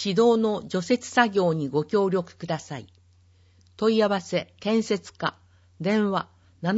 指導の除雪作業にご協力ください。問い合わせ建設課電話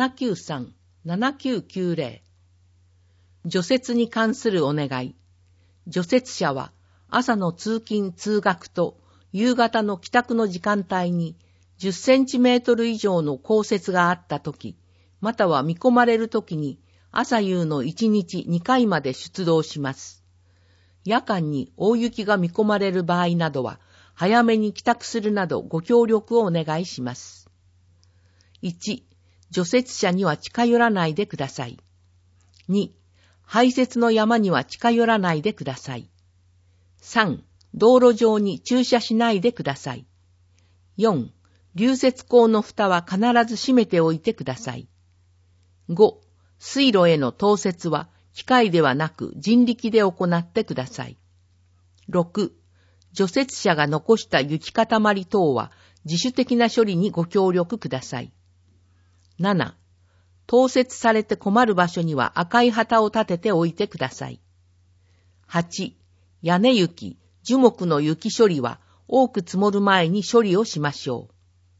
793-7990。 除雪に関するお願い。除雪車は朝の通勤通学と夕方の帰宅の時間帯に10センチメートル以上の降雪があったとき、または見込まれるときに朝夕の1日2回まで出動します。夜間に大雪が見込まれる場合などは早めに帰宅するなどご協力をお願いします。1、除雪車には近寄らないでください。2、排雪の山には近寄らないでください。3、道路上に駐車しないでください。4、流雪溝の蓋は必ず閉めておいてください。5、水路への投雪は機械ではなく人力で行ってください。6、除雪車が残した雪塊等は自主的な処理にご協力ください。7、投雪されて困る場所には赤い旗を立てておいてください。8、屋根雪、樹木の雪処理は多く積もる前に処理をしましょう。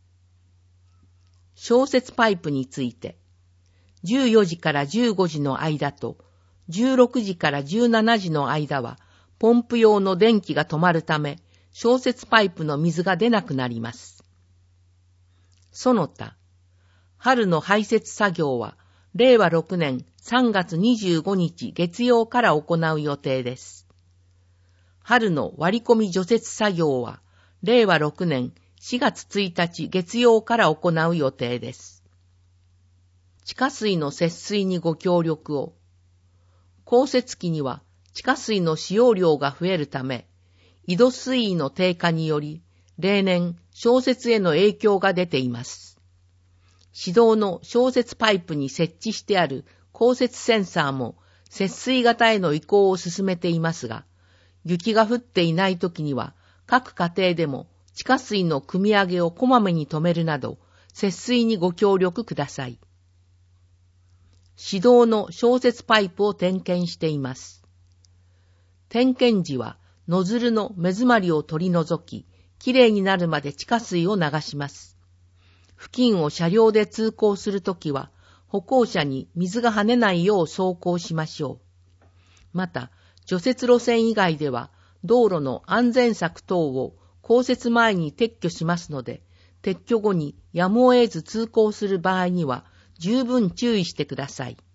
消雪パイプについて、14時から15時の間と16時から17時の間はポンプ用の電気が止まるため消雪パイプの水が出なくなります。その他、春の排雪作業は令和6年3月25日月曜から行う予定です。春の割り込み除雪作業は令和6年4月1日月曜から行う予定です。地下水の節水にご協力を。降雪期には地下水の使用量が増えるため、井戸水位の低下により、例年消雪への影響が出ています。指導の消雪パイプに設置してある降雪センサーも節水型への移行を進めていますが、雪が降っていない時には各家庭でも地下水の汲み上げをこまめに止めるなど、節水にご協力ください。指導の消雪パイプを点検しています。点検時はノズルの目詰まりを取り除き、きれいになるまで地下水を流します。付近を車両で通行するときは、歩行者に水が跳ねないよう走行しましょう。また、除雪路線以外では、道路の安全柵等を降雪前に撤去しますので、撤去後にやむを得ず通行する場合には十分注意してください。